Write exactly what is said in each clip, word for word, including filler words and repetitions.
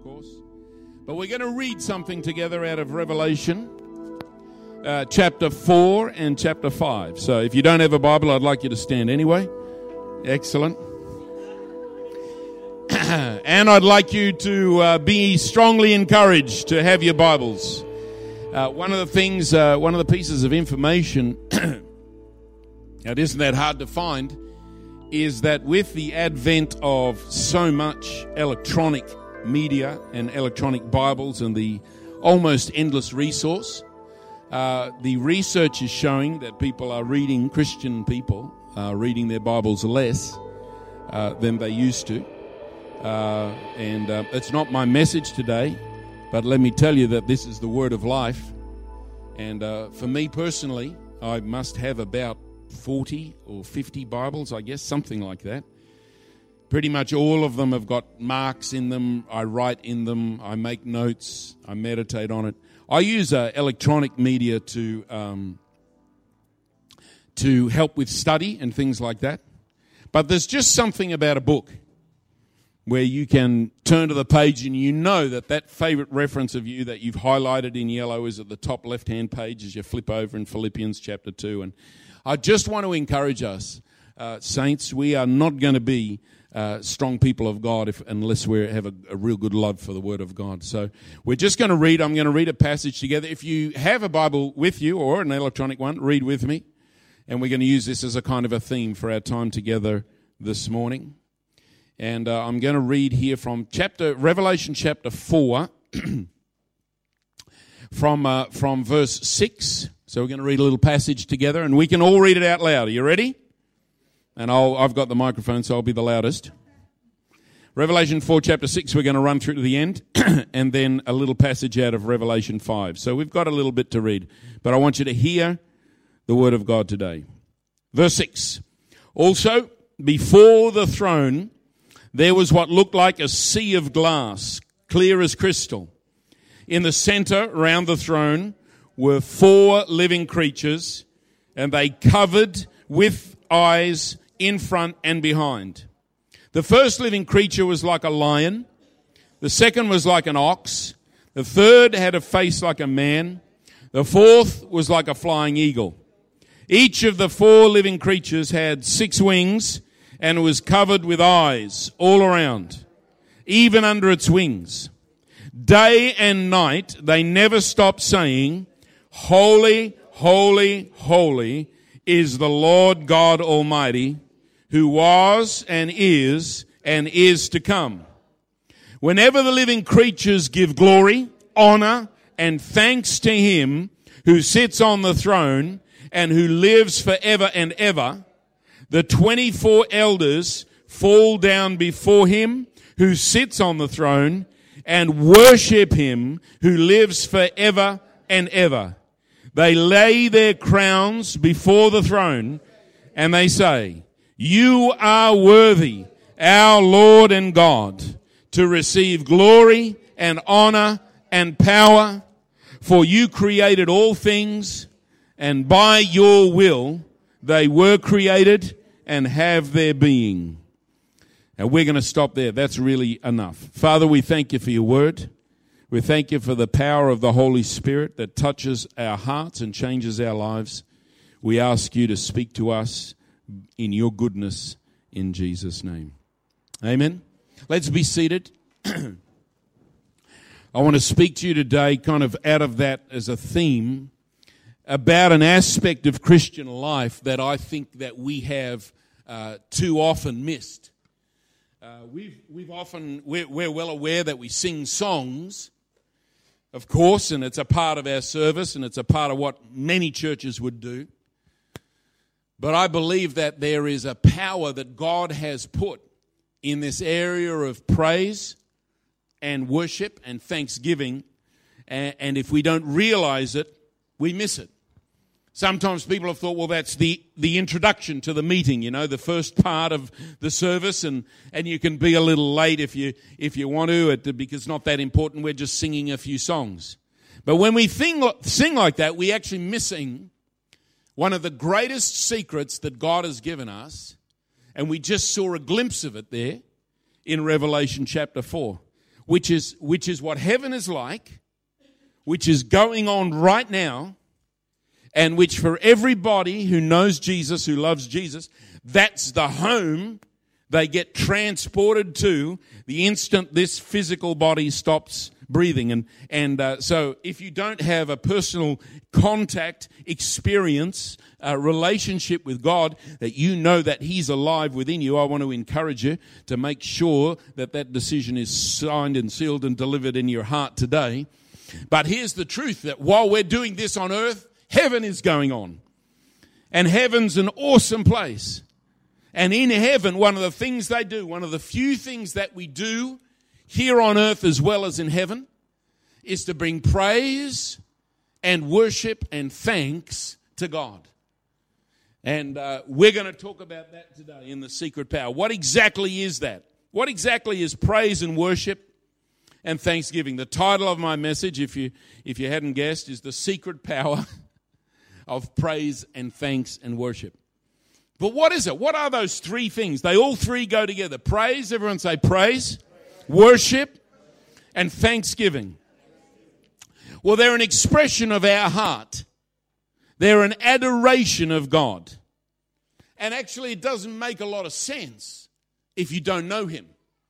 course. But we're going to read something together out of Revelation, uh, chapter four and chapter five. So if you don't have a Bible, I'd like you to stand anyway. Excellent. And I'd like you to uh, be strongly encouraged to have your Bibles. Uh, one of the things, uh, one of the pieces of information that isn't that hard to find is that with the advent of so much electronic media and electronic Bibles and the almost endless resource, uh, the research is showing that people are reading, Christian people are reading their Bibles less uh, than they used to. Uh, and uh, it's not my message today, but let me tell you that this is the word of life. And uh, for me personally, I must have about forty or fifty Bibles, I guess, something like that. Pretty much all of them have got marks in them. I write in them. I make notes. I meditate on it. I use uh, electronic media to um, to help with study and things like that. But there's just something about a book where you can turn to the page and you know that that favorite reference of you that you've highlighted in yellow is at the top left-hand page as you flip over in Philippians chapter two. And I just want to encourage us, uh, saints, we are not going to be uh, strong people of God if, unless we have a, a real good love for the Word of God. So we're just going to read. I'm going to read a passage together. If you have a Bible with you or an electronic one, read with me. And we're going to use this as a kind of a theme for our time together this morning. And uh, I'm going to read here from chapter Revelation chapter four, from uh, from verse six. So we're going to read a little passage together, and we can all read it out loud. Are you ready? And I'll, I've got the microphone, so I'll be the loudest. Revelation four, chapter six, we're going to run through to the end, and then a little passage out of Revelation five. So we've got a little bit to read, but I want you to hear the word of God today. Verse six. Also, before the throne there was what looked like a sea of glass, clear as crystal. In the center, around the throne, were four living creatures, and they covered with eyes in front and behind. The first living creature was like a lion. The second was like an ox. The third had a face like a man. The fourth was like a flying eagle. Each of the four living creatures had six wings, and was covered with eyes all around, even under its wings. Day and night they never stopped saying, "Holy, holy, holy is the Lord God Almighty, who was and is and is to come." Whenever the living creatures give glory, honor, and thanks to him who sits on the throne and who lives forever and ever, the twenty-four elders fall down before him who sits on the throne and worship him who lives forever and ever. They lay their crowns before the throne and they say, "You are worthy, our Lord and God, to receive glory and honor and power, for you created all things, and by your will they were created and have their being." And we're going to stop there. That's really enough. Father, we thank you for your word. We thank you for the power of the Holy Spirit that touches our hearts and changes our lives. We ask you to speak to us in your goodness in Jesus' name. Amen. Let's be seated. I want to speak to you today kind of out of that as a theme about an aspect of Christian life that I think that we have uh, too often missed. Uh, we've we've often we're, we're well aware that we sing songs, of course, and it's a part of our service, and it's a part of what many churches would do. But I believe that there is a power that God has put in this area of praise and worship and thanksgiving, and, and if we don't realize it, we miss it. Sometimes people have thought, well, that's the, the introduction to the meeting, you know, the first part of the service, and, and you can be a little late if you if you want to, it, because it's not that important. We're just singing a few songs. But when we sing, sing like that, we're actually missing one of the greatest secrets that God has given us, and we just saw a glimpse of it there in Revelation chapter four. which is which is what heaven is like, which is going on right now, and which for everybody who knows Jesus, who loves Jesus, that's the home they get transported to the instant this physical body stops breathing. And and uh, so if you don't have a personal contact, experience, uh, relationship with God, that you know that He's alive within you, I want to encourage you to make sure that that decision is signed and sealed and delivered in your heart today. But here's the truth, that while we're doing this on earth, heaven is going on. And heaven's an awesome place. And in heaven, one of the things they do, one of the few things that we do here on earth as well as in heaven, is to bring praise and worship and thanks to God. And uh, we're going to talk about that today in The Secret Power. What exactly is that? What exactly is praise and worship and thanksgiving? The title of my message, if you if you hadn't guessed, is The Secret Power of Praise and Thanks and Worship. But what is it? What are those three things? They all three go together. Praise, everyone say praise, worship, and thanksgiving. Well, they're an expression of our heart. They're an adoration of God. And actually, it doesn't make a lot of sense if you don't know Him.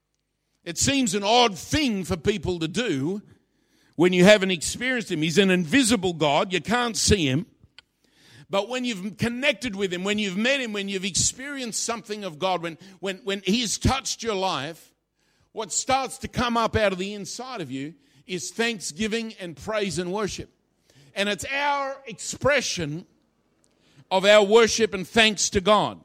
It seems an odd thing for people to do when you haven't experienced Him. He's an invisible God. You can't see Him. But when you've connected with Him, when you've met Him, when you've experienced something of God, when, when, when He's touched your life, what starts to come up out of the inside of you is thanksgiving and praise and worship. And it's our expression of our worship and thanks to God.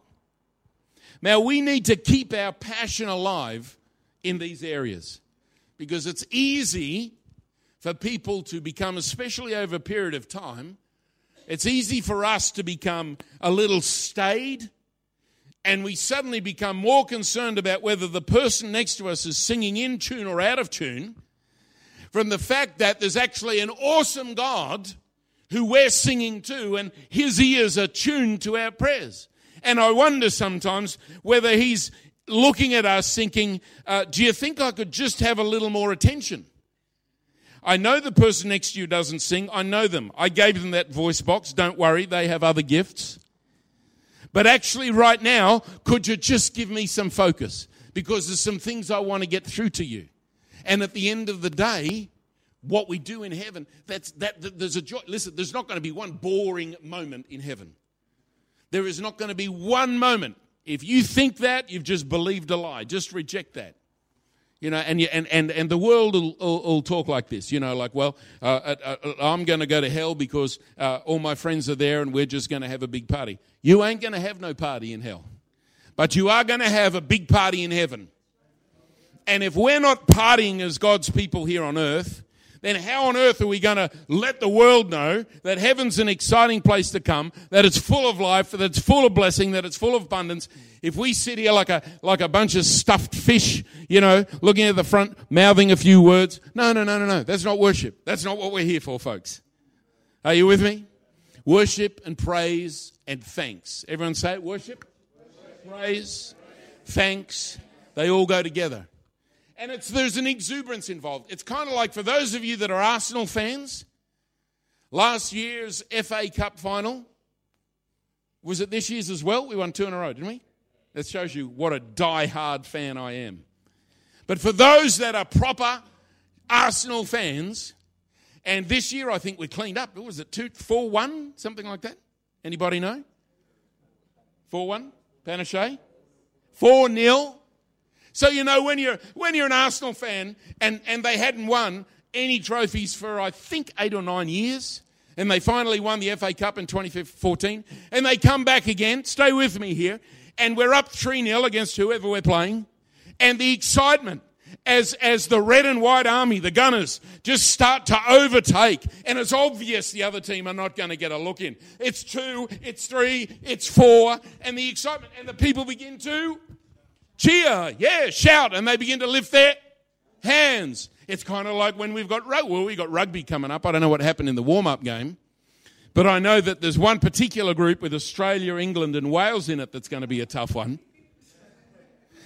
Now, we need to keep our passion alive in these areas, because it's easy for people to become, especially over a period of time, it's easy for us to become a little staid, and we suddenly become more concerned about whether the person next to us is singing in tune or out of tune, from the fact that there's actually an awesome God who we're singing to, and His ears are tuned to our prayers. And I wonder sometimes whether He's looking at us thinking, uh, do you think I could just have a little more attention? I know the person next to you doesn't sing. I know them. I gave them that voice box. Don't worry, they have other gifts. But actually right now, could you just give me some focus? Because there's some things I want to get through to you. And at the end of the day, what we do in heaven, that's that, that there's a joy. Listen, there's not going to be one boring moment in heaven. There is not going to be one moment. If you think that, you've just believed a lie. Just reject that. You know, and you, and, and, and the world will, will, will talk like this, you know, like, well, uh, uh, uh, I'm going to go to hell because uh, all my friends are there and we're just going to have a big party. You ain't going to have no party in hell. But you are going to have a big party in heaven. And if we're not partying as God's people here on earth, then how on earth are we going to let the world know that heaven's an exciting place to come, that it's full of life, that it's full of blessing, that it's full of abundance, if we sit here like a like a bunch of stuffed fish, you know, looking at the front, mouthing a few words? No, no, no, no, no. That's not worship. That's not what we're here for, folks. Are you with me? Worship and praise and thanks. Everyone say it. Worship, worship. Praise, thanks. They all go together. And it's there's an exuberance involved. It's kind of like, for those of you that are Arsenal fans, last year's F A Cup final, was it this year's as well? We won two in a row, didn't we? That shows you what a die-hard fan I am. But for those that are proper Arsenal fans, and this year I think we cleaned up. What was it, two, four one, something like that? Anybody know? four one, Palaszczuk? four nil. So, you know, when you're when you're an Arsenal fan and, and they hadn't won any trophies for, I think, eight or nine years, and they finally won the F A Cup in twenty fourteen, and they come back again, stay with me here, and we're up three nil against whoever we're playing, and the excitement as as the red and white army, the Gunners, just start to overtake, and it's obvious the other team are not going to get a look in. It's two, it's three, it's four, and the excitement, and the people begin to cheer, yeah, shout, and they begin to lift their hands. It's kind of like when we've got rugby. Well, we've got rugby coming up. I don't know what happened in the warm-up game, but I know that there's one particular group with Australia, England, and Wales in it that's going to be a tough one.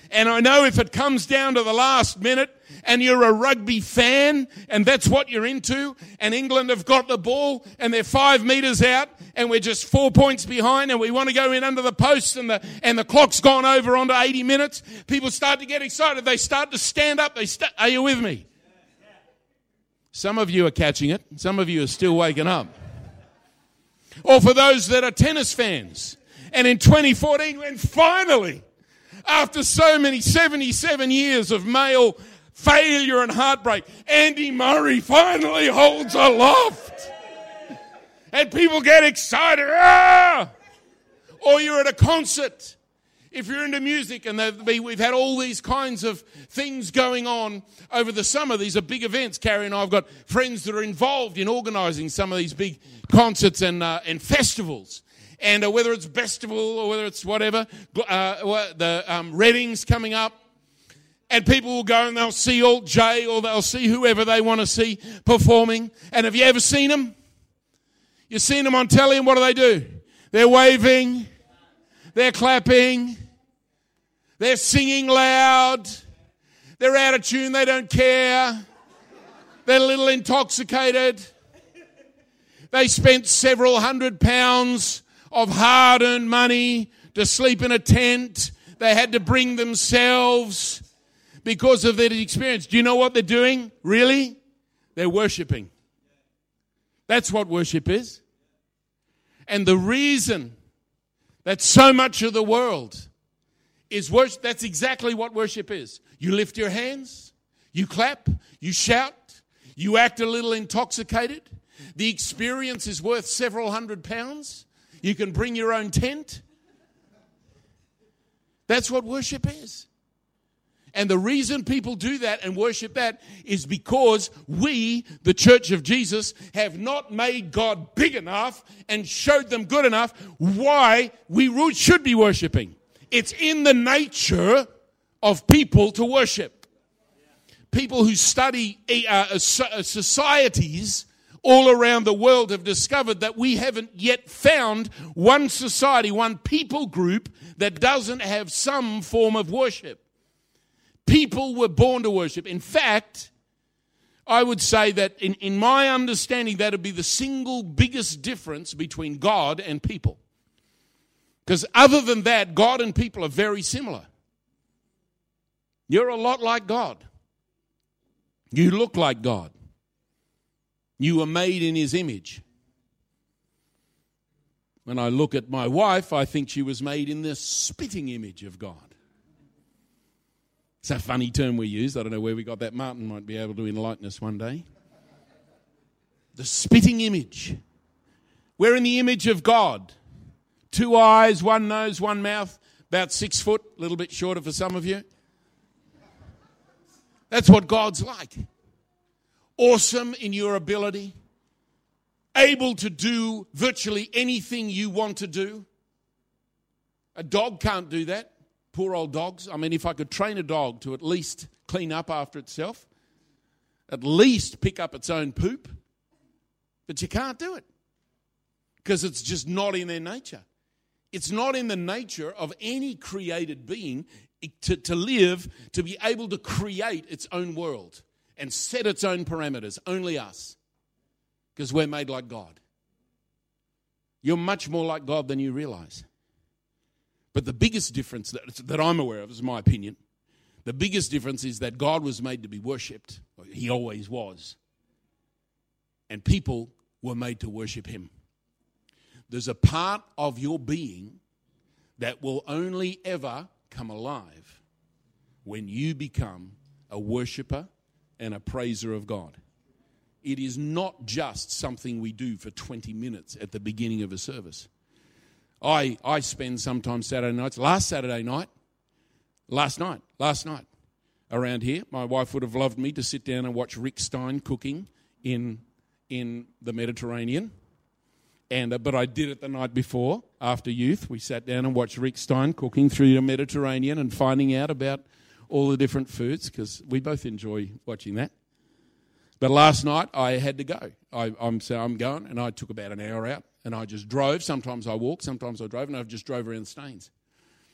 And I know if it comes down to the last minute and you're a rugby fan and that's what you're into, and England have got the ball and they're five metres out and we're just four points behind and we want to go in under the post and the and the clock's gone over onto eighty minutes, people start to get excited. They start to stand up. They st- Are you with me? Some of you are catching it. Some of you are still waking up. Or for those that are tennis fans. And in twenty fourteen, when finally, after so many seventy-seven years of male failure and heartbreak, Andy Murray finally holds aloft. And people get excited. Ah! Or you're at a concert. If you're into music, and we've had all these kinds of things going on over the summer. These are big events. Carrie and I have got friends that are involved in organising some of these big concerts and uh, and festivals. And uh, whether it's festival or whether it's whatever, uh, the um, Readings coming up. And people will go and they'll see Alt J or they'll see whoever they want to see performing. And have you ever seen them? You've seen them on telly, and what do they do? They're waving. They're clapping. They're singing loud. They're out of tune. They don't care. They're a little intoxicated. They spent several hundred pounds of hard-earned money to sleep in a tent. They had to bring themselves because of their experience. Do you know what they're doing? Really? They're worshiping. That's what worship is. And the reason that so much of the world is worship, that's exactly what worship is. You lift your hands, you clap, you shout, you act a little intoxicated. The experience is worth several hundred pounds. You can bring your own tent. That's what worship is. And the reason people do that and worship that is because we, the Church of Jesus, have not made God big enough and showed them good enough why we should be worshiping. It's in the nature of people to worship. People who study uh, societies all around the world have discovered that we haven't yet found one society, one people group that doesn't have some form of worship. People were born to worship. In fact, I would say that in, in my understanding, that would be the single biggest difference between God and people. Because other than that, God and people are very similar. You're a lot like God. You look like God. You were made in His image. When I look at my wife, I think she was made in the spitting image of God. It's a funny term we use. I don't know where we got that. Martin might be able to enlighten us one day. The spitting image. We're in the image of God. Two eyes, one nose, one mouth, about six foot, a little bit shorter for some of you. That's what God's like. Awesome in your ability. Able to do virtually anything you want to do. A dog can't do that. Poor old dogs. I mean, if I could train a dog to at least clean up after itself, at least pick up its own poop, but you can't do it because it's just not in their nature. It's not in the nature of any created being to, to live, to be able to create its own world and set its own parameters. Only us, because we're made like God. You're much more like God than you realize. But the biggest difference that, that I'm aware of, is my opinion, the biggest difference is that God was made to be worshipped. He always was. And people were made to worship Him. There's a part of your being that will only ever come alive when you become a worshipper and a praiser of God. It is not just something we do for twenty minutes at the beginning of a service. I, I spend sometimes Saturday nights, last Saturday night, last night, last night, around here, my wife would have loved me to sit down and watch Rick Stein cooking in in the Mediterranean. And uh, but I did it the night before, after youth. We sat down and watched Rick Stein cooking through the Mediterranean and finding out about all the different foods, because we both enjoy watching that. But last night I had to go. I, I'm so I'm going, and I took about an hour out. And I just drove. Sometimes I walked, sometimes I drove, and I just drove around the Staines.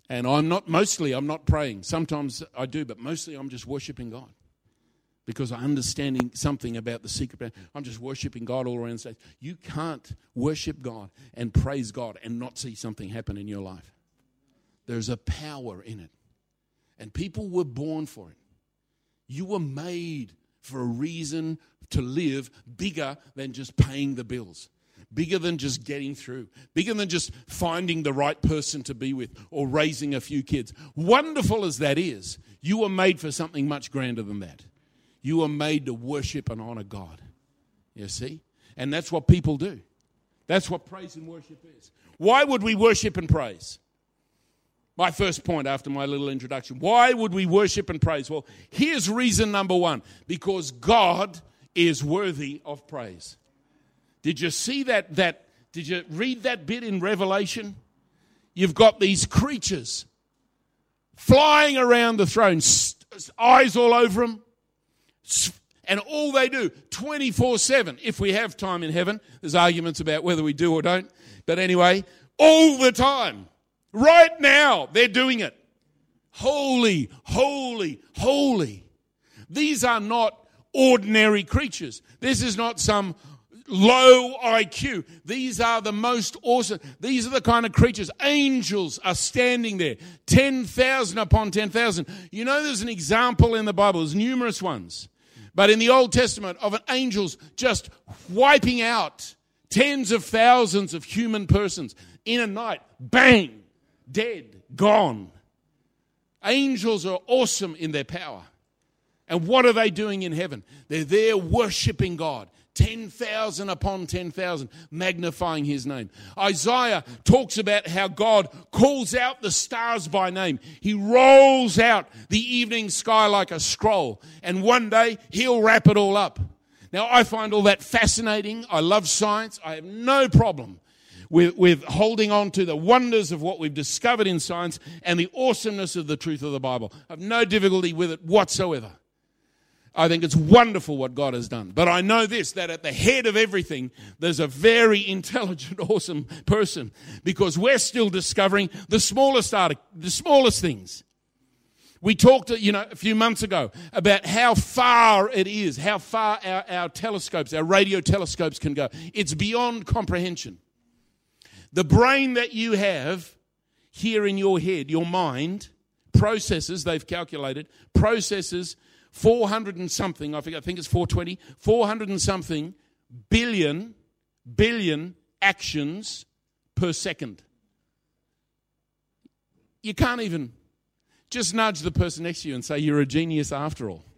And I'm not, mostly I'm not praying. Sometimes I do, but mostly I'm just worshiping God. Because I'm understanding something about the secret. I'm just worshiping God all around the stage. You can't worship God and praise God and not see something happen in your life. There's a power in it. And people were born for it. You were made for a reason to live bigger than just paying the bills. Bigger than just getting through. Bigger than just finding the right person to be with or raising a few kids. Wonderful as that is, you were made for something much grander than that. You were made to worship and honor God. You see? And that's what people do. That's what praise and worship is. Why would we worship and praise? My first point after my little introduction. Why would we worship and praise? Well, here's reason number one. Because God is worthy of praise. Did you see that? That did you read that bit in Revelation? You've got these creatures flying around the throne, eyes all over them. And all they do, twenty-four seven, if we have time in heaven, there's arguments about whether we do or don't. But anyway, all the time, right now, they're doing it. Holy, holy, holy. These are not ordinary creatures. This is not some low I Q. These are the most awesome. These are the kind of creatures. Angels are standing there, ten thousand upon ten thousand. You know, there's an example in the Bible. There's numerous ones. But in the Old Testament of an angels just wiping out tens of thousands of human persons in a night. Bang! Dead. Gone. Angels are awesome in their power. And what are they doing in heaven? They're there worshiping God. ten thousand upon ten thousand, magnifying his name. Isaiah talks about how God calls out the stars by name. He rolls out the evening sky like a scroll. And one day, he'll wrap it all up. Now, I find all that fascinating. I love science. I have no problem with, with holding on to the wonders of what we've discovered in science and the awesomeness of the truth of the Bible. I have no difficulty with it whatsoever. I think it's wonderful what God has done. But I know this, that at the head of everything, there's a very intelligent, awesome person. Because we're still discovering the smallest artic- the smallest things. We talked, you know, a few months ago about how far it is, how far our, our telescopes, our radio telescopes can go. It's beyond comprehension. The brain that you have here in your head, your mind, processes, they've calculated, processes four hundred and something, I think, I think it's four twenty, four hundred and something billion, billion actions per second. You can't even, just nudge the person next to you and say, you're a genius after all.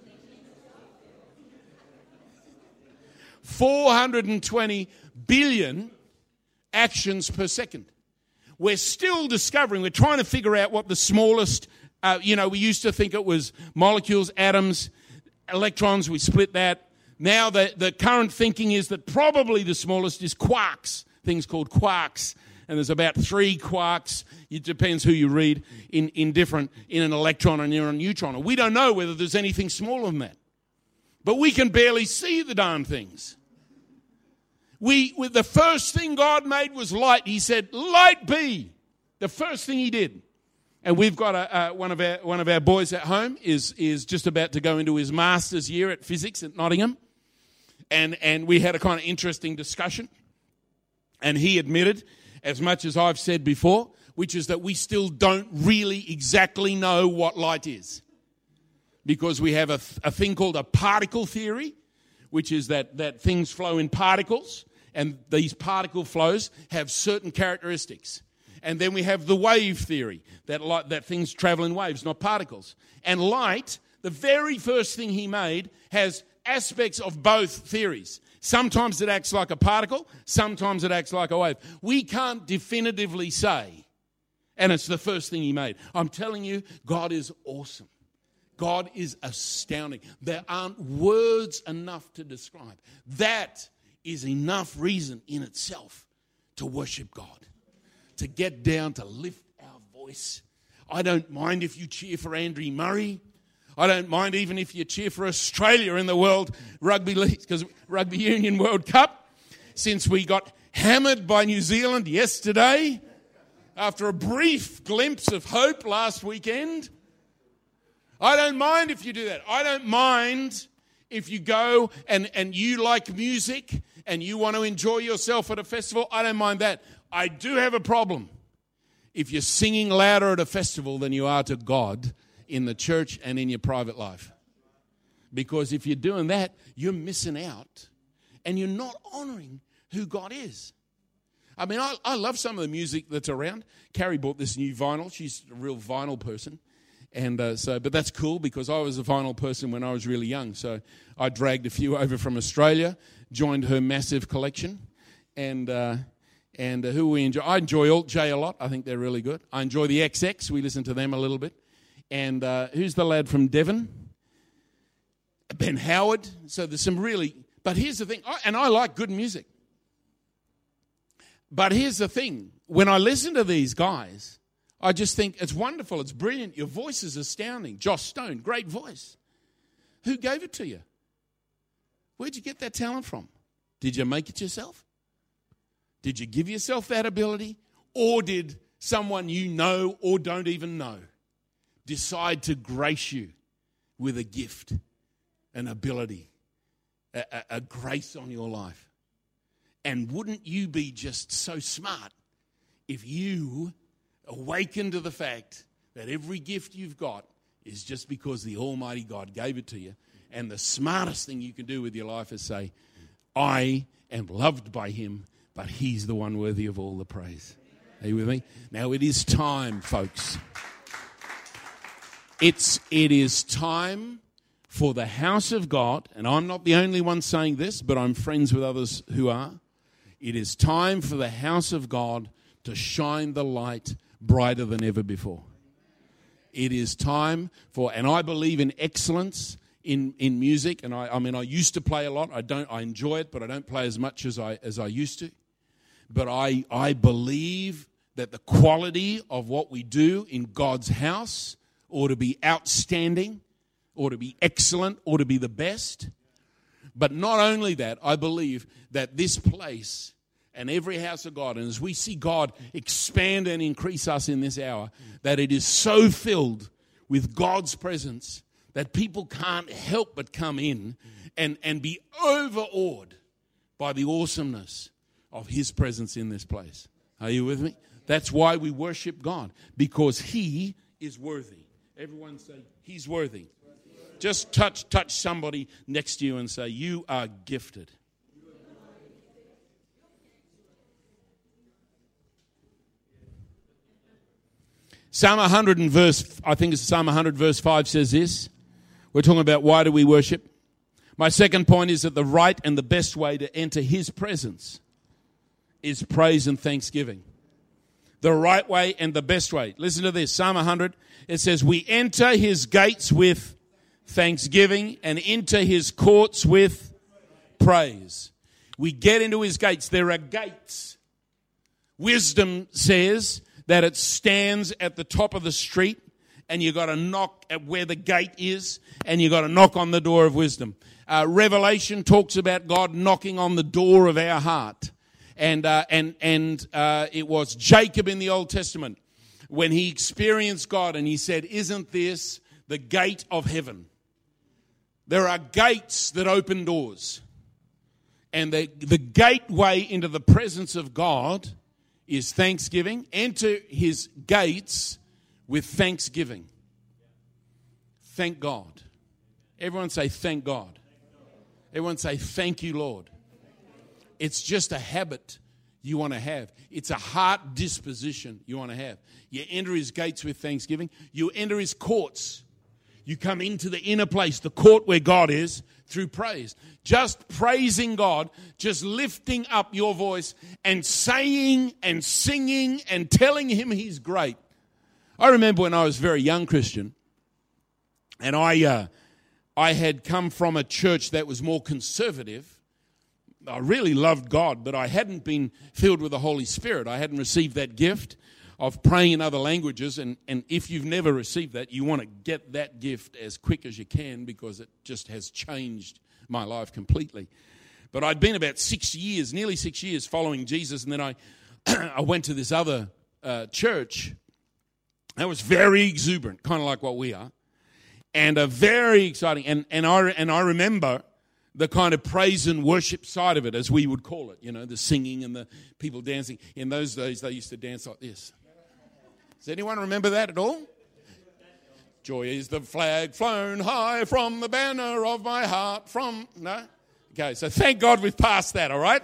four hundred twenty billion actions per second. We're still discovering, we're trying to figure out what the smallest, uh, you know, we used to think it was molecules, atoms, electrons, we split that. Now the, the current thinking is that probably the smallest is quarks, things called quarks. And there's about three quarks, it depends who you read, in, in different, in an electron and in a neutron. We don't know whether there's anything smaller than that. But we can barely see the darn things. We, with the first thing God made was light. He said, light be. The first thing he did. And we've got a, uh, one of our one of our boys at home is is just about to go into his master's year at physics at Nottingham. And and we had a kind of interesting discussion. And he admitted, as much as I've said before, which is that we still don't really exactly know what light is. Because we have a, a thing called a particle theory, which is that, that things flow in particles, and these particle flows have certain characteristics. And then we have the wave theory, that light, that things travel in waves, not particles. And light, the very first thing he made, has aspects of both theories. Sometimes it acts like a particle, sometimes it acts like a wave. We can't definitively say, and it's the first thing he made. I'm telling you, God is awesome. God is astounding. There aren't words enough to describe. That is enough reason in itself to worship God, to get down, to lift our voice. I don't mind if you cheer for Andrew Murray. I don't mind even if you cheer for Australia in the World Rugby League, because Rugby Union World Cup, since we got hammered by New Zealand yesterday. after a brief glimpse of hope last weekend. I don't mind if you do that. I don't mind if you go and, and you like music and you want to enjoy yourself at a festival. I don't mind that. I do have a problem if you're singing louder at a festival than you are to God in the church and in your private life. Because if you're doing that, you're missing out and you're not honoring who God is. I mean, I, I love some of the music that's around. Carrie bought this new vinyl. She's a real vinyl person. And uh, so, but that's cool because I was a vinyl person when I was really young. So I dragged a few over from Australia, joined her massive collection. And uh, and uh, who we enjoy. I enjoy Alt J a lot. I think they're really good. I enjoy the X X. We listen to them a little bit. And uh, who's the lad from Devon? Ben Howard. So there's some really, but here's the thing, I, and I like good music. But here's the thing, when I listen to these guys, I just think it's wonderful, it's brilliant, your voice is astounding. Josh Stone, great voice. Who gave it to you? Where'd you get that talent from? Did you make it yourself? Did you give yourself that ability? Or did someone you know or don't even know decide to grace you with a gift, an ability, a, a, a grace on your life? And wouldn't you be just so smart if you awaken to the fact that every gift you've got is just because the Almighty God gave it to you? And the smartest thing you can do with your life is say, I am loved by Him, but He's the one worthy of all the praise. Are you with me? Now it is time, folks. It's, it is time for the house of God, and I'm not the only one saying this, but I'm friends with others who are. It is time for the house of God to shine the light brighter than ever before. It is time for, and I believe in excellence in, in music, and I, I mean, I used to play a lot. I don't, I enjoy it, but I don't play as much as I as I used to. But I I believe that the quality of what we do in God's house ought to be outstanding, ought to be excellent, ought to be the best. But not only that, I believe that this place and every house of God, and as we see God expand and increase us in this hour, that it is so filled with God's presence that people can't help but come in and, and be overawed by the awesomeness of His presence in this place. Are you with me? That's why we worship God, because He is worthy. Everyone say, He's worthy. Just touch touch somebody next to you and say, you are gifted. Psalm one hundred and verse, I think it's Psalm one hundred verse five says this. We're talking about why do we worship. My second point is that the right and the best way to enter His presence is praise and thanksgiving. The right way and the best way. Listen to this, Psalm one hundred. It says, we enter His gates with thanksgiving and into His courts with praise. We get into His gates. There are gates. Wisdom says that it stands at the top of the street and you got to knock at where the gate is and you got to knock on the door of wisdom. Uh, Revelation talks about God knocking on the door of our heart. And uh, and and uh, it was Jacob in the Old Testament when he experienced God and he said, isn't this the gate of heaven? There are gates that open doors. And the, the gateway into the presence of God is thanksgiving. Enter His gates with thanksgiving. Thank God. Everyone say, thank God. Everyone say, thank you, Lord. It's just a habit you want to have. It's a heart disposition you want to have. You enter His gates with thanksgiving. You enter His courts. You come into the inner place, the court where God is, through praise. Just praising God, just lifting up your voice and saying and singing and telling Him He's great. I remember when I was a very young Christian, and I, uh, I had come from a church that was more conservative. I really loved God, but I hadn't been filled with the Holy Spirit. I hadn't received that gift of praying in other languages. And, and if you've never received that, you want to get that gift as quick as you can because it just has changed my life completely. But I'd been about six years, nearly six years following Jesus. And then I, I went to this other uh, church that was very exuberant, kind of like what we are, and a very exciting. And and I and I remember the kind of praise and worship side of it, as we would call it. You know, the singing and the people dancing. In those days, they used to dance like this. Does anyone remember that at all? Joy is the flag flown high from the banner of my heart. From no, okay. So thank God we've passed that. All right.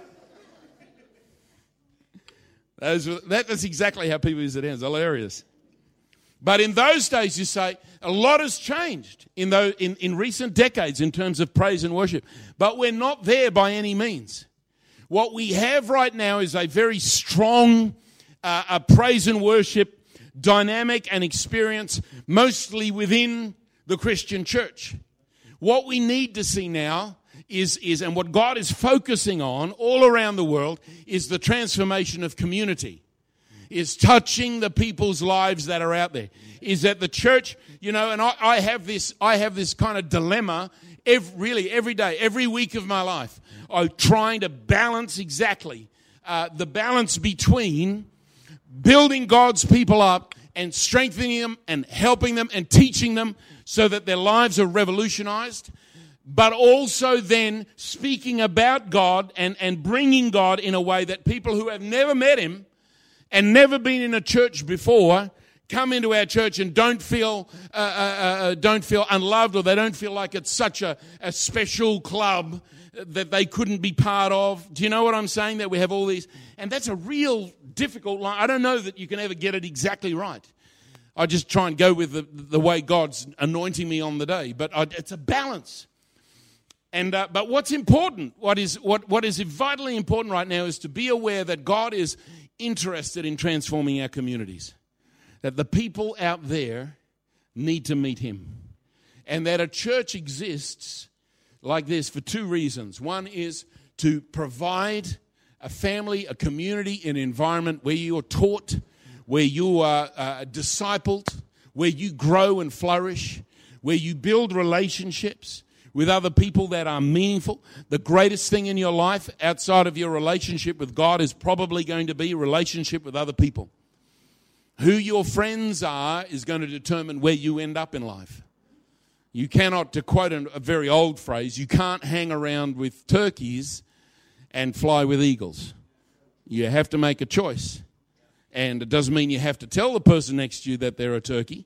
Those were, that, that's exactly how people used to dance. Hilarious. But in those days, you say, a lot has changed in, those, in, in recent decades in terms of praise and worship. But we're not there by any means. What we have right now is a very strong uh, a praise and worship dynamic and experience, mostly within the Christian church. What we need to see now is, is, and what God is focusing on all around the world, is the transformation of community. Is touching the people's lives that are out there. Is that the church, you know, and I, I have this, I have this kind of dilemma every, really every day, every week of my life. I'm trying to balance exactly uh, the balance between building God's people up and strengthening them and helping them and teaching them so that their lives are revolutionized, but also then speaking about God and, and bringing God in a way that people who have never met Him and never been in a church before come into our church and don't feel uh, uh, uh, don't feel unloved, or they don't feel like it's such a, a special club that they couldn't be part of. Do you know what I'm saying? That we have all these, and that's a real difficult line. I don't know that you can ever get it exactly right. I just try and go with the, the way God's anointing me on the day, but I, it's a balance. And uh, but what's important, what is what what is vitally important right now, is to be aware that God is interested in transforming our communities. That the people out there need to meet Him. And that a church exists like this for two reasons. One is to provide a family, a community, an environment where you're taught, where you are uh, discipled, where you grow and flourish, where you build relationships with other people that are meaningful. The greatest thing in your life outside of your relationship with God is probably going to be a relationship with other people. Who your friends are is going to determine where you end up in life. You cannot, to quote a very old phrase, you can't hang around with turkeys and fly with eagles. You have to make a choice. And it doesn't mean you have to tell the person next to you that they're a turkey.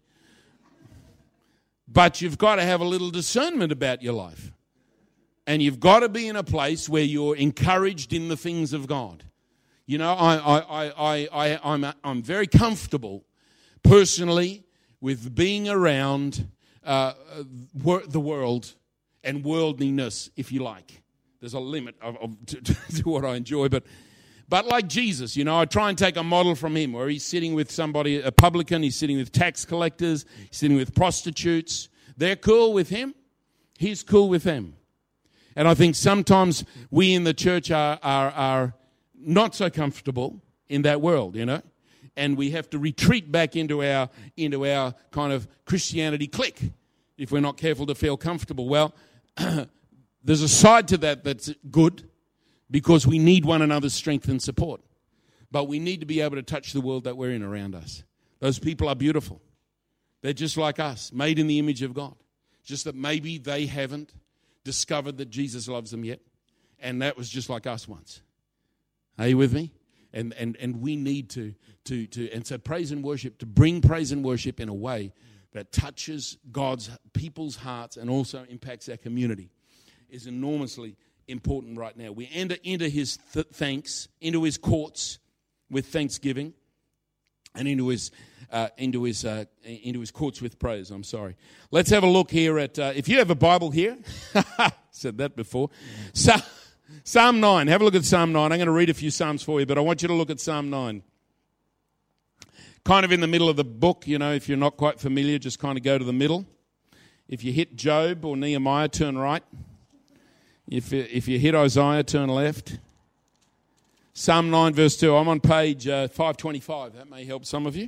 But you've got to have a little discernment about your life. And you've got to be in a place where you're encouraged in the things of God. You know, I, I, I, I, I'm, I'm very comfortable personally with being around uh, the world and worldliness, if you like. There's a limit of, of, to, to what I enjoy, but But like Jesus, you know, I try and take a model from Him, where He's sitting with somebody, a publican, He's sitting with tax collectors, He's sitting with prostitutes. They're cool with Him. He's cool with them. And I think sometimes we in the church are, are, are not so comfortable in that world, you know, and we have to retreat back into our, into our kind of Christianity clique if we're not careful to feel comfortable. Well, there's a side to that that's good, because we need one another's strength and support. But we need to be able to touch the world that we're in around us. Those people are beautiful. They're just like us, made in the image of God. Just that maybe they haven't discovered that Jesus loves them yet. And that was just like us once. Are you with me? And and and we need to, to, to and so praise and worship, to bring praise and worship in a way that touches God's people's hearts and also impacts our community, is enormously important right now. We enter into His th- thanks, into His courts with thanksgiving, and into His uh, into His uh, into His courts with praise. I'm sorry. Let's have a look here at. Uh, if you have a Bible here, said that before. So, Psalm nine. Have a look at Psalm nine. I'm going to read a few psalms for you, but I want you to look at Psalm nine. Kind of in the middle of the book, you know. If you're not quite familiar, just kind of go to the middle. If you hit Job or Nehemiah, turn right. If if you hit Isaiah, turn left. Psalm nine, verse two. I'm on page uh, five twenty-five. That may help some of you.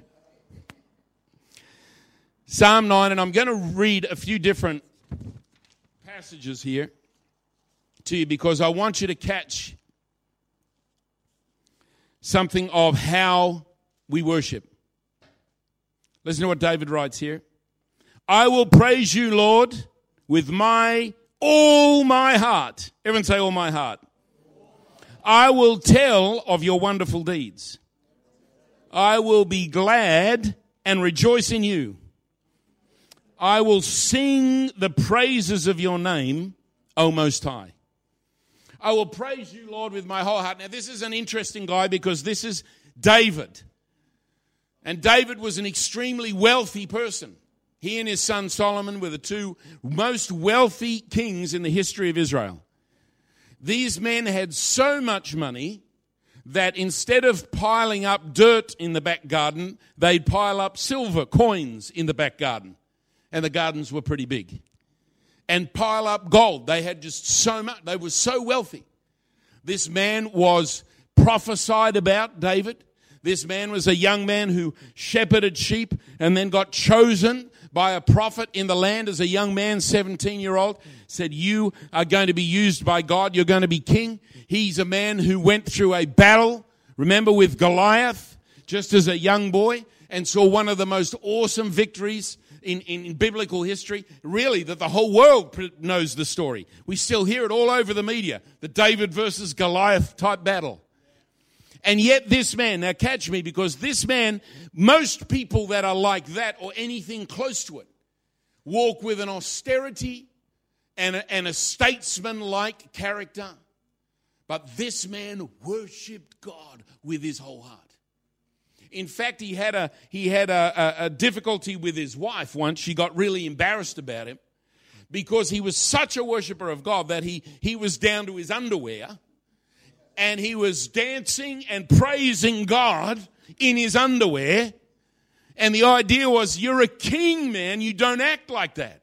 Psalm nine, and I'm going to read a few different passages here to you because I want you to catch something of how we worship. Listen to what David writes here. I will praise you, Lord, with my, all my heart. Everyone say all my heart. I will tell of your wonderful deeds. I will be glad and rejoice in you. I will sing the praises of your name, O Most High. I will praise you, Lord, with my whole heart. Now, this is an interesting guy because this is David. And David was an extremely wealthy person. He and his son Solomon were the two most wealthy kings in the history of Israel. These men had so much money that instead of piling up dirt in the back garden, they'd pile up silver coins in the back garden. And the gardens were pretty big. And pile up gold. They had just so much. They were so wealthy. This man was prophesied about, David. This man was a young man who shepherded sheep and then got chosen by a prophet in the land as a young man, seventeen-year-old, said, you are going to be used by God. You're going to be king. He's a man who went through a battle, remember, with Goliath, just as a young boy, and saw one of the most awesome victories in, in, in biblical history. Really, that the whole world knows the story. We still hear it all over the media, the David versus Goliath type battle. And yet this man, now catch me, because this man, most people that are like that or anything close to it, walk with an austerity and a, and a statesman-like character. But this man worshipped God with his whole heart. In fact, he had a he had a, a, a difficulty with his wife once. She got really embarrassed about him because he was such a worshiper of God that he, he was down to his underwear. And he was dancing and praising God in his underwear. And the idea was, you're a king, man. You don't act like that.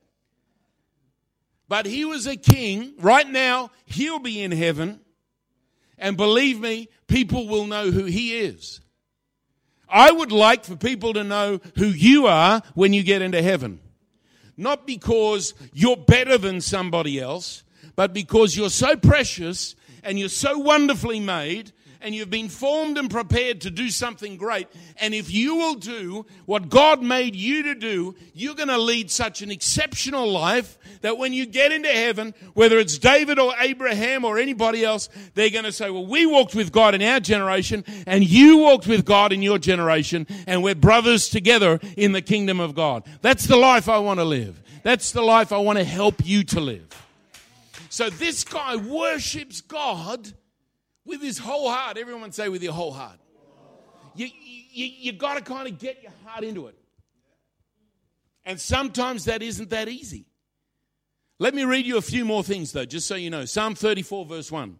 But he was a king. Right now, he'll be in heaven. And believe me, people will know who he is. I would like for people to know who you are when you get into heaven. Not because you're better than somebody else, but because you're so precious and you're so wonderfully made, and you've been formed and prepared to do something great. And if you will do what God made you to do, you're going to lead such an exceptional life that when you get into heaven, whether it's David or Abraham or anybody else, they're going to say, well, we walked with God in our generation, and you walked with God in your generation, and we're brothers together in the kingdom of God. That's the life I want to live. That's the life I want to help you to live. So this guy worships God with his whole heart. Everyone say with your whole heart. You, you, you got to kind of get your heart into it. And sometimes that isn't that easy. Let me read you a few more things though, just so you know. Psalm thirty-four verse one.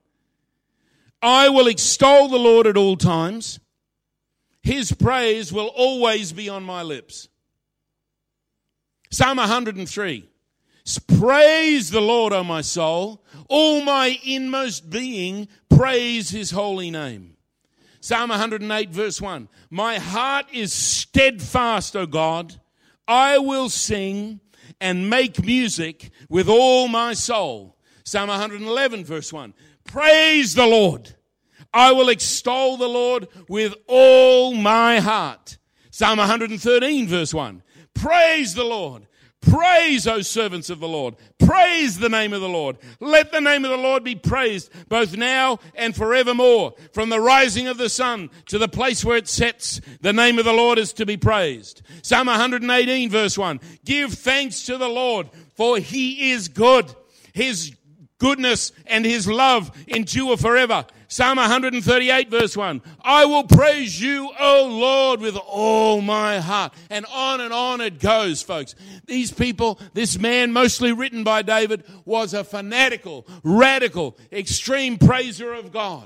I will extol the Lord at all times. His praise will always be on my lips. Psalm one hundred three. Praise the Lord, O my soul. All my inmost being, praise his holy name. Psalm one hundred eight verse one. My heart is steadfast, O God. I will sing and make music with all my soul. Psalm one hundred eleven verse one. Praise the Lord. I will extol the Lord with all my heart. Psalm one hundred thirteen verse one. Praise the Lord. Praise, O servants of the Lord. Praise the name of the Lord. Let the name of the Lord be praised both now and forevermore. From the rising of the sun to the place where it sets, the name of the Lord is to be praised. Psalm one hundred eighteen verse one. Give thanks to the Lord, for he is good. His goodness and his love endure forever. Psalm one hundred thirty-eight verse one. I will praise you, O Lord, with all my heart. And on and on it goes, folks. These people, this man, mostly written by David, was a fanatical, radical, extreme praiser of God.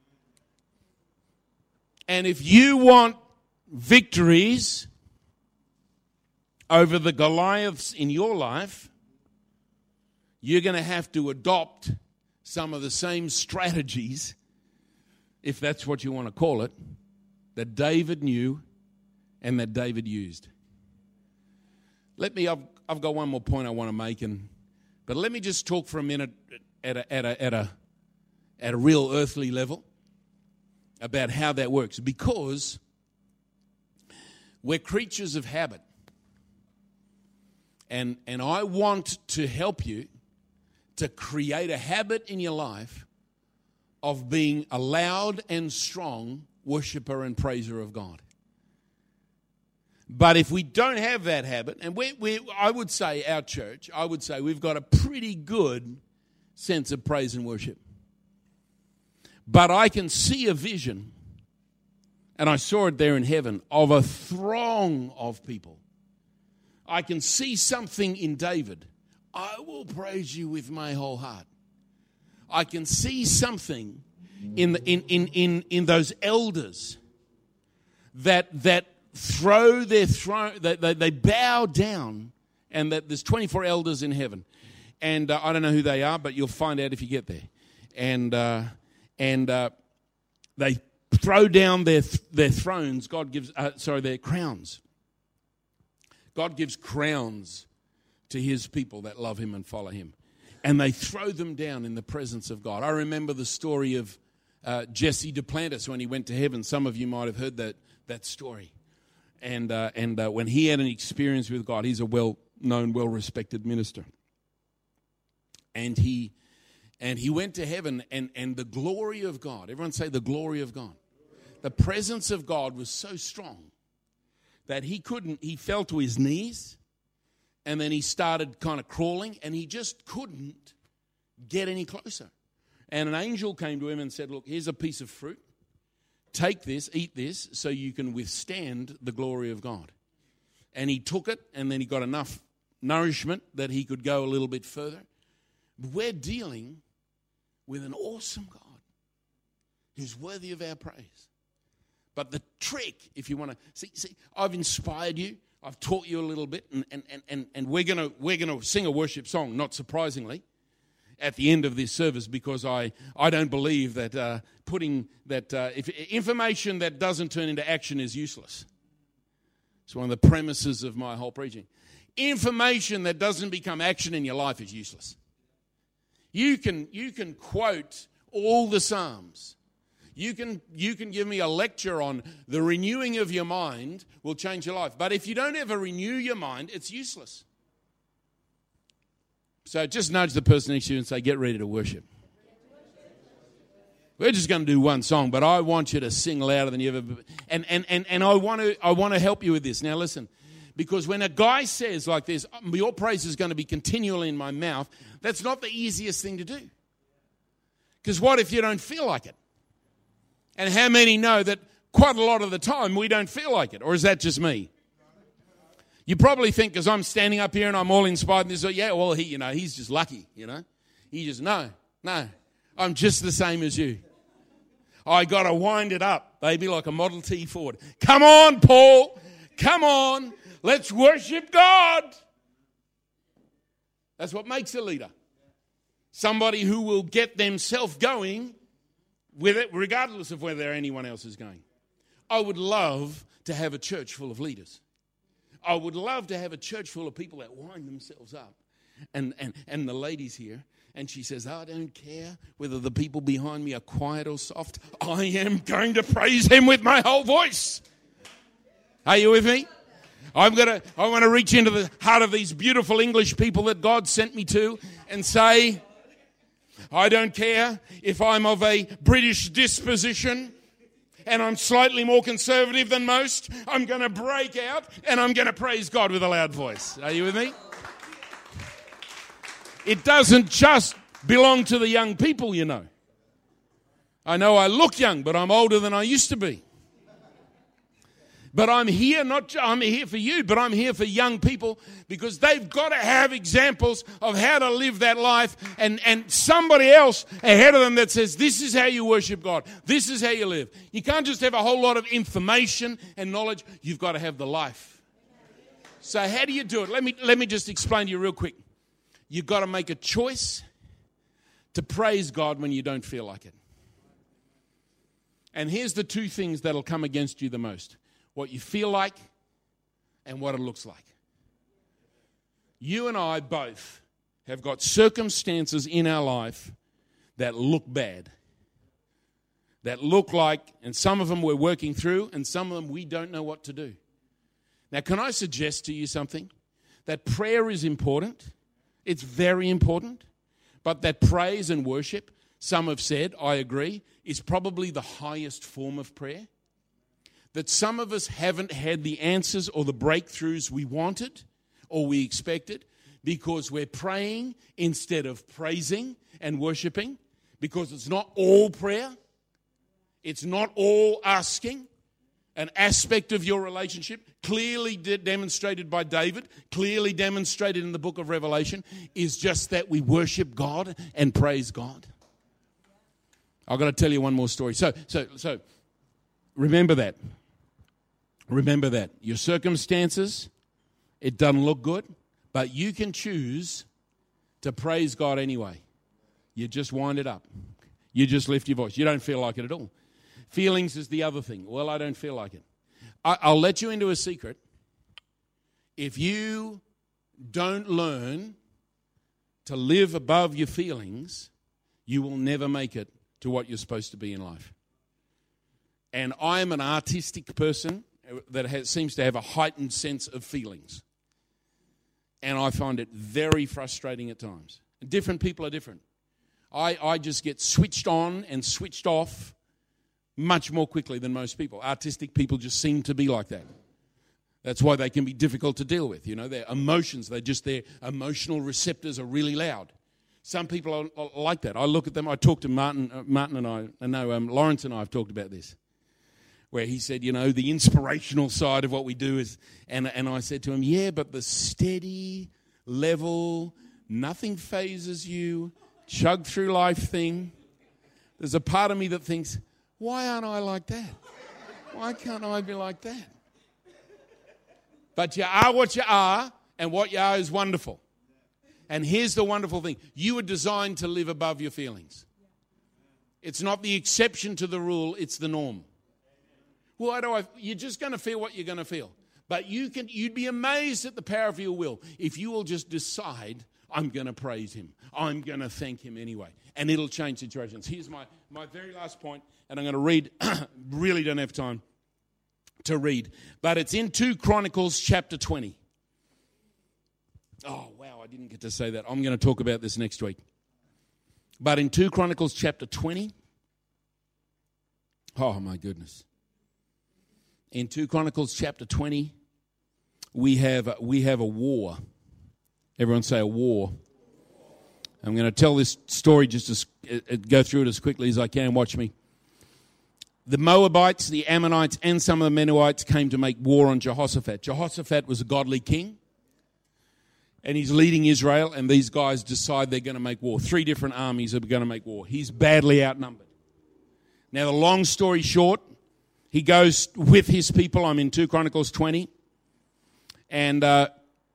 And if you want victories over the Goliaths in your life, you're going to have to adopt some of the same strategies, if that's what you want to call it, that David knew and that David used. Let me, I've, I've got one more point I want to make, and but let me just talk for a minute at a, at a, at a, at a real earthly level about how that works. Because We're creatures of habit. And, and I want to help you to create a habit in your life of being a loud and strong worshiper and praiser of God. But if we don't have that habit, and we, we, I would say our church, I would say we've got a pretty good sense of praise and worship. But I can see a vision, and I saw it there in heaven, of a throng of people. I can see something in David. I will praise you with my whole heart. I can see something in the, in, in, in, in those elders that that throw their throne, they, they, they bow down, and that there's twenty-four elders in heaven. And uh, I don't know who they are, but you'll find out if you get there. And uh, and uh, they throw down their their thrones. God gives, uh, sorry, their crowns. God gives crowns to his people that love him and follow him. And they throw them down in the presence of God. I remember the story of uh, Jesse Duplantis when he went to heaven. Some of you might have heard that that story. And uh, and uh, when he had an experience with God, he's a well-known, well-respected minister. And he and he went to heaven, and, and the glory of God, everyone say the glory of God. The presence of God was so strong that he couldn't, he fell to his knees, and then he started kind of crawling, and he just couldn't get any closer. And an angel came to him and said, look, here's a piece of fruit. Take this, eat this, so you can withstand the glory of God. And he took it, and then he got enough nourishment that he could go a little bit further. But we're dealing with an awesome God who's worthy of our praise. But the trick, if you want to see, see, I've inspired you. I've taught you a little bit, and and and and we're gonna we're gonna sing a worship song, not surprisingly, at the end of this service, because I I don't believe that uh, putting that uh, if information that doesn't turn into action is useless. It's one of the premises of my whole preaching. Information that doesn't become action in your life is useless. You can you can quote all the Psalms. You can you can give me a lecture on the renewing of your mind will change your life. But if you don't ever renew your mind, it's useless. So just nudge the person next to you and say, get ready to worship. We're just going to do one song, but I want you to sing louder than you've ever. And and and and I want to I want to help you with this. Now listen, because when a guy says like this, your praise is going to be continually in my mouth, that's not the easiest thing to do. Because what if you don't feel like it? And how many know that quite a lot of the time we don't feel like it? Or is that just me? You probably think because I'm standing up here and I'm all inspired, and this, yeah, well, he, you know, he's just lucky, you know. He just, no, no, I'm just the same as you. I got to wind it up, baby, like a Model T Ford. Come on, Paul. Come on. Let's worship God. That's what makes a leader. Somebody who will get themselves going with it, regardless of whether anyone else is going. I would love to have a church full of leaders. I would love to have a church full of people that wind themselves up. And and and the lady's here, and she says, I don't care whether the people behind me are quiet or soft. I am going to praise him with my whole voice. Are you with me? I'm gonna I want to reach into the heart of these beautiful English people that God sent me to and say, I don't care if I'm of a British disposition and I'm slightly more conservative than most. I'm going to break out and I'm going to praise God with a loud voice. Are you with me? It doesn't just belong to the young people, you know. I know I look young, but I'm older than I used to be. But I'm here, not I'm here for you, but I'm here for young people because they've got to have examples of how to live that life and, and somebody else ahead of them that says, this is how you worship God. This is how you live. You can't just have a whole lot of information and knowledge. You've got to have the life. So how do you do it? Let me, let me just explain to you real quick. You've got to make a choice to praise God when you don't feel like it. And here's the two things that'll come against you the most. What you feel like and what it looks like. You and I both have got circumstances in our life that look bad. That look like, and some of them we're working through, and some of them we don't know what to do. Now, can I suggest to you something? That prayer is important. It's very important. But that praise and worship, some have said, I agree, is probably the highest form of prayer. That some of us haven't had the answers or the breakthroughs we wanted or we expected because we're praying instead of praising and worshiping, because it's not all prayer. It's not all asking. An aspect of your relationship, clearly de- demonstrated by David, clearly demonstrated in the book of Revelation, is just that we worship God and praise God. I've got to tell you one more story. So, so, so, remember that. Remember that. Your circumstances, it doesn't look good, but you can choose to praise God anyway. You just wind it up. You just lift your voice. You don't feel like it at all. Feelings is the other thing. Well, I don't feel like it. I, I'll let you into a secret. If you don't learn to live above your feelings, you will never make it to what you're supposed to be in life. And I am an artistic person that has, seems to have a heightened sense of feelings. And I find it very frustrating at times. Different people are different. I, I just get switched on and switched off much more quickly than most people. Artistic people just seem to be like that. That's why they can be difficult to deal with. You know, their emotions, they just, their emotional receptors are really loud. Some people are, are like that. I look at them, I talk to Martin, uh, Martin and I, I know um, Lawrence and I have talked about this, where he said, you know, the inspirational side of what we do is, and, and I said to him, yeah, but the steady, level, nothing phases you, chug through life thing, there's a part of me that thinks, why aren't I like that? Why can't I be like that? But you are what you are, and what you are is wonderful. And here's the wonderful thing. You were designed to live above your feelings. It's not the exception to the rule, it's the norm. Why do I? You're just going to feel what you're going to feel. But you can, you'd be amazed at the power of your will if you will just decide, I'm going to praise him. I'm going to thank him anyway. And it'll change situations. Here's my, my very last point, and I'm going to read, really don't have time to read, but it's in Second Chronicles chapter twenty. Oh, wow, I didn't get to say that. I'm going to talk about this next week. But in Second Chronicles chapter twenty, oh my goodness. In Second Chronicles chapter twenty, we have, we have a war. Everyone say a war. I'm going to tell this story just as uh, go through it as quickly as I can. Watch me. The Moabites, the Ammonites, and some of the Menuhites came to make war on Jehoshaphat. Jehoshaphat was a godly king, and he's leading Israel, and these guys decide they're going to make war. Three different armies are going to make war. He's badly outnumbered. Now, the long story short, he goes with his people. I'm in Second Chronicles twenty, and uh,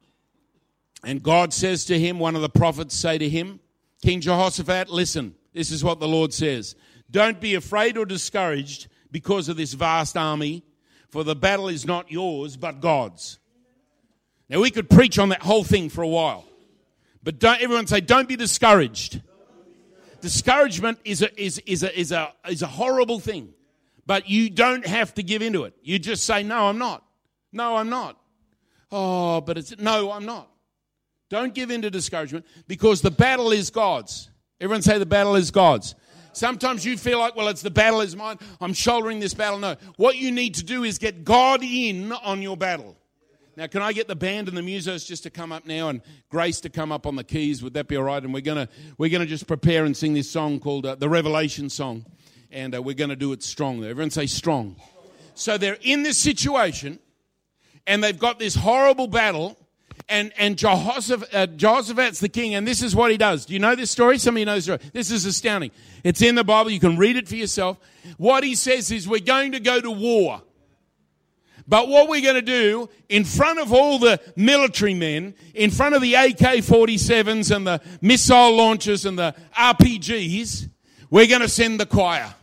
and God says to him, one of the prophets say to him, King Jehoshaphat, listen, this is what the Lord says. Don't be afraid or discouraged because of this vast army, for the battle is not yours, but God's. Now, we could preach on that whole thing for a while. But don't everyone say, don't be discouraged. Discouragement is a, is, is a, is a, is a horrible thing. But you don't have to give into it. You just say, no, I'm not. No, I'm not. Oh, but it's, no, I'm not. Don't give in to discouragement because the battle is God's. Everyone say the battle is God's. Sometimes you feel like, well, it's the battle is mine. I'm shouldering this battle. No. What you need to do is get God in on your battle. Now, can I get the band and the musos just to come up now and Grace to come up on the keys? Would that be all right? And we're going to we're gonna just prepare and sing this song called uh, the Revelation Song. And uh, we're going to do it strong there. Everyone say strong. So they're in this situation and they've got this horrible battle. And and Jehoshaphat, uh, Jehoshaphat's the king, and this is what he does. Do you know this story? Some of you know this story. This is astounding. It's in the Bible. You can read it for yourself. What he says is we're going to go to war. But what we're going to do, in front of all the military men, in front of the A K forty-sevens and the missile launchers and the R P Gs, we're going to send the choir.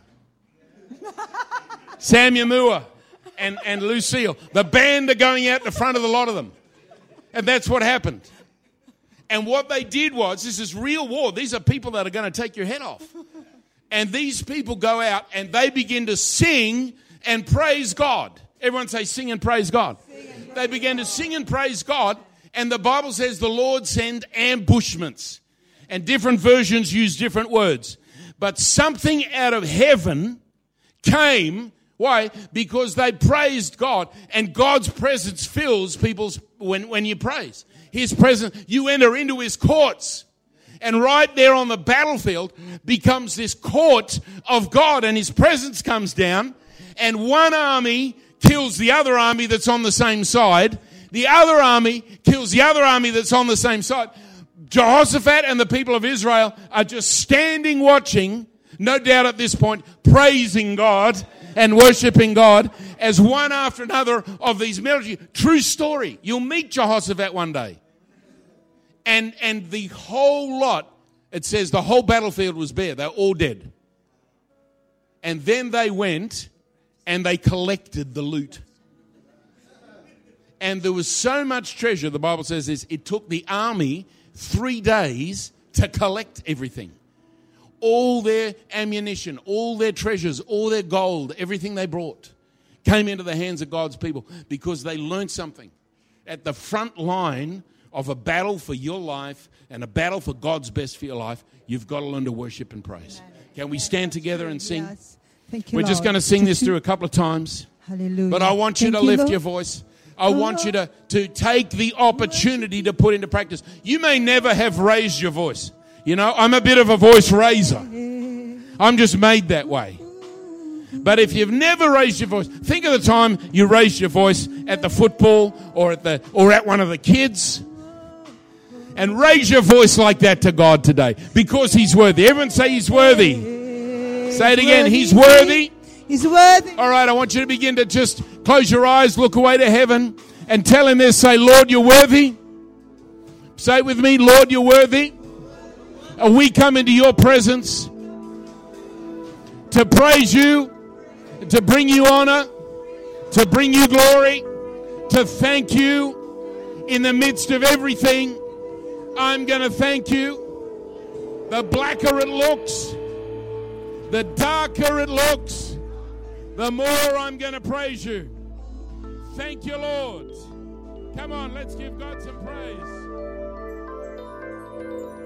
Sam Yamua and, and Lucille. The band are going out the front of the lot of them. And that's what happened. And what they did was, this is real war. These are people that are going to take your head off. And these people go out and they begin to sing and praise God. Everyone say sing and praise God. And they began to sing and praise God. And the Bible says the Lord sent ambushments. And different versions use different words. But something out of heaven came. Why? Because they praised God. And God's presence fills people's, when, when you praise. His presence, you enter into His courts. And right there on the battlefield becomes this court of God. And His presence comes down. And one army kills the other army that's on the same side. The other army kills the other army that's on the same side. Jehoshaphat and the people of Israel are just standing watching, no doubt at this point, praising God and worshiping God as one after another of these military. True story. You'll meet Jehoshaphat one day. And, and the whole lot, it says the whole battlefield was bare. They were all dead. And then they went and they collected the loot. And there was so much treasure, the Bible says this, it took the army three days to collect everything. All their ammunition, all their treasures, all their gold, everything they brought came into the hands of God's people because they learned something. At the front line of a battle for your life and a battle for God's best for your life, you've got to learn to worship and praise. Can we stand together and sing? Yes. Thank you, We're just Lord. going to sing this through a couple of times. Hallelujah. But I want you Thank to lift Lord. your voice. I want you to, to take the opportunity to put into practice. You may never have raised your voice. You know, I'm a bit of a voice raiser. I'm just made that way. But if you've never raised your voice, think of the time you raised your voice at the football or at the or at one of the kids. And raise your voice like that to God today because He's worthy. Everyone say He's worthy. Say it again. He's worthy. He's worthy. All right, I want you to begin to just close your eyes, look away to heaven, and tell Him this. Say, Lord, you're worthy. Say it with me, Lord, you're worthy. And we come into your presence to praise you, to bring you honor, to bring you glory, to thank you in the midst of everything. I'm going to thank you. The blacker it looks, the darker it looks, the more I'm going to praise you. Thank you, Lord. Come on, let's give God some praise.